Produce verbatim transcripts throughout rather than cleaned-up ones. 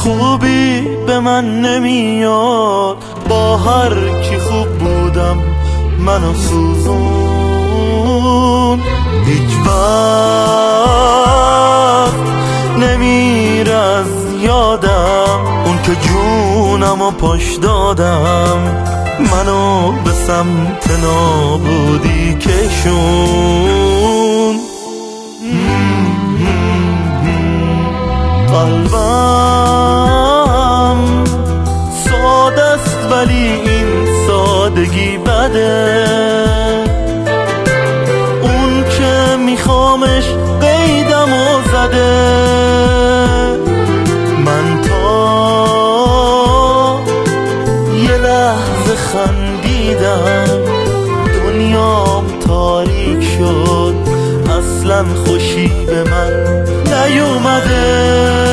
خوبی به من نمیاد، با هر کی خوب بودم منو سوزون. هیچ وقت نمیره از یادم اون که جونمو پاش دادم، منو به سمت نابودی کشون. قلبم ساده است ولی این سادگی بده، اون که میخوامش قیدمو زده. من تا یه لحظه خندیدم دنیام تاریک شد، اصلا خوشی به من نیومده.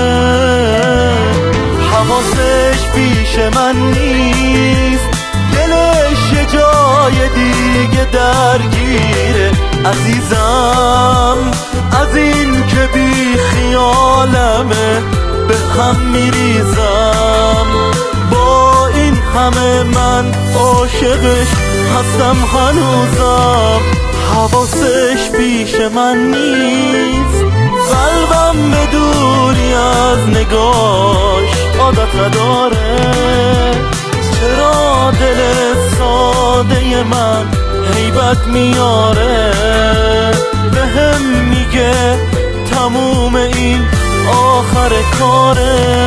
حواسش پیش من نیست، دلش یه جای دیگه درگیره. عزیزم از این که بی خیالمه به هم میریزم، با این همه من عاشقش هستم هنوزم. حواسش پیش من نیست، قلبم به دوری از نگاش عادت نداره. چرا دل ساده من هیبت میاره، به هم میگه تموم این آخر کاره.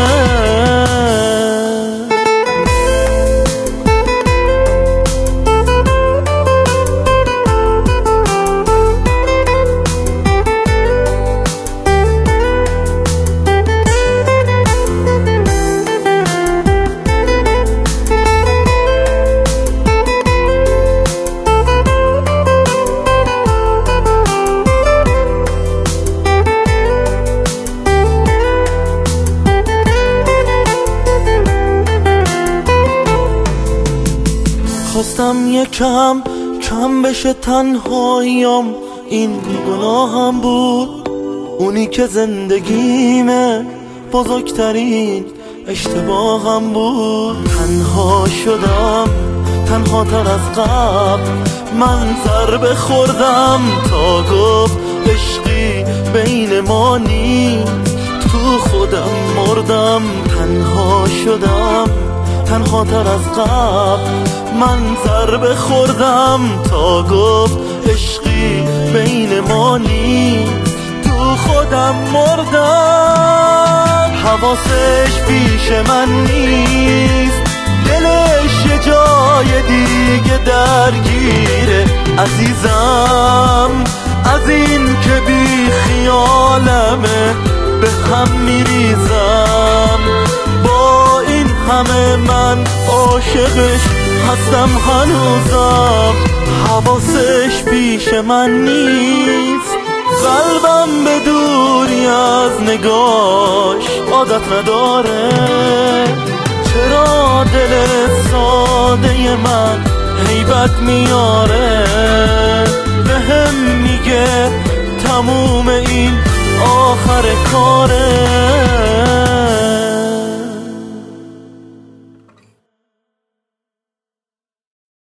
خواستم یکم کم بشه تنهاییم، این گناهم بود. اونی که زندگیمه بزرگترین اشتباهم بود. تنها شدم تنها تر از قبل، من ضربه خوردم تا گفت عشقی بین ما نیست. تو خودم مردم تنها شدم تنها تر از قبل، من ضربه خوردم تا گفت عشقی بین ما نیست. تو خودم مردم، حواسش پیش من نیست، دلش یه جای دیگه درگیره. عزیزم از این که بی خیالمه به هم میریزم، با این همه من عاشقش هستم هنوزم. حواسش پیش من نیست، قلبم به دوری از نگاش عادت نداره. چرا دل ساده من هیبت میاره، به هم میگه تموم این آخر کاره.